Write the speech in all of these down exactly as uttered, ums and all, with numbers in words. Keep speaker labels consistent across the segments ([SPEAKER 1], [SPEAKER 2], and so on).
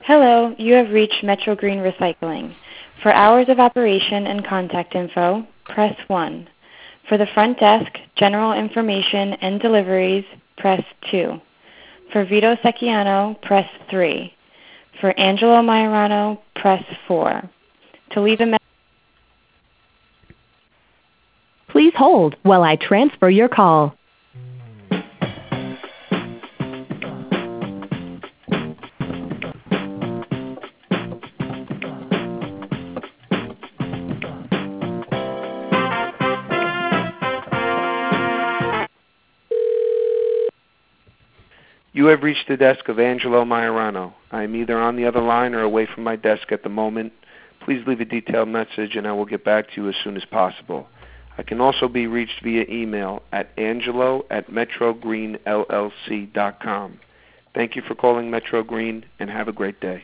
[SPEAKER 1] Hello, you have reached Metro Green Recycling. For hours of operation and contact info, press one. For the front desk, general information and deliveries, press two. For Vito Secchiano, press three. For Angelo Majorano, press four. To leave a message,
[SPEAKER 2] Please hold while I transfer your call.
[SPEAKER 3] You have reached the desk of Angelo Majorano. I am either on the other line or away from my desk at the moment. Please leave a detailed message and I will get back to you as soon as possible. I can also be reached via email at angelo at metro green l l c dot com. Thank you for calling Metro Green and have a great day.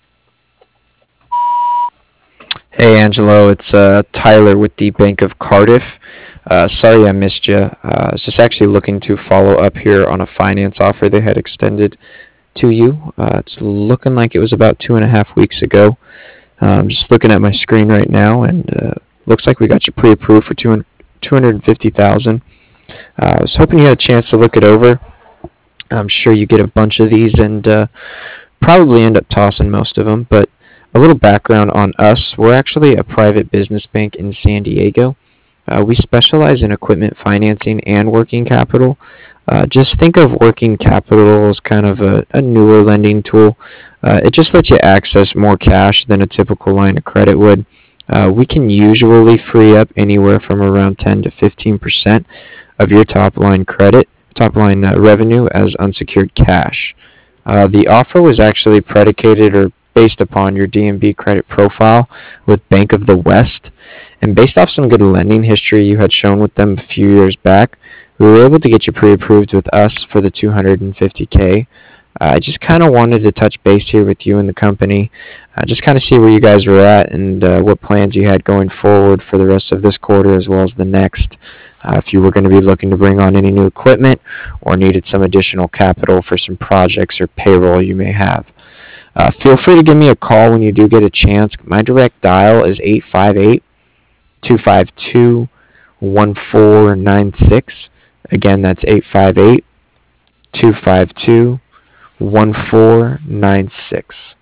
[SPEAKER 4] Hey Angelo, it's uh, Tyler with the Bank of Cardiff. Uh, sorry I missed you. Uh, I was just actually looking to follow up here on a finance offer they had extended to you. Uh, it's looking like it was about two and a half weeks ago. Uh, I'm just looking at my screen right now, and uh, looks like we got you pre-approved for two hundred fifty thousand dollars. Uh, I was hoping you had a chance to look it over. I'm sure you get a bunch of these and uh, probably end up tossing most of them, but a little background on us. We're actually a private business bank in San Diego. Uh, we specialize in equipment financing and working capital. Uh, just think of working capital as kind of a, a newer lending tool. Uh, it just lets you access more cash than a typical line of credit would. Uh, we can usually free up anywhere from around ten to fifteen percent of your top line credit, top line uh, revenue as unsecured cash. Uh, the offer was actually predicated or based upon your D and B credit profile with Bank of the West, and based off some good lending history you had shown with them a few years back, we were able to get you pre-approved with us for the two hundred fifty K. Uh, I just kind of wanted to touch base here with you and the company, uh, just kind of see where you guys were at and uh, what plans you had going forward for the rest of this quarter as well as the next. Uh, if you were going to be looking to bring on any new equipment or needed some additional capital for some projects or payroll you may have. Uh, feel free to give me a call when you do get a chance. My direct dial is eight five eight, two five two, one four nine six. Again, that's eight five eight, two five two, one four nine six.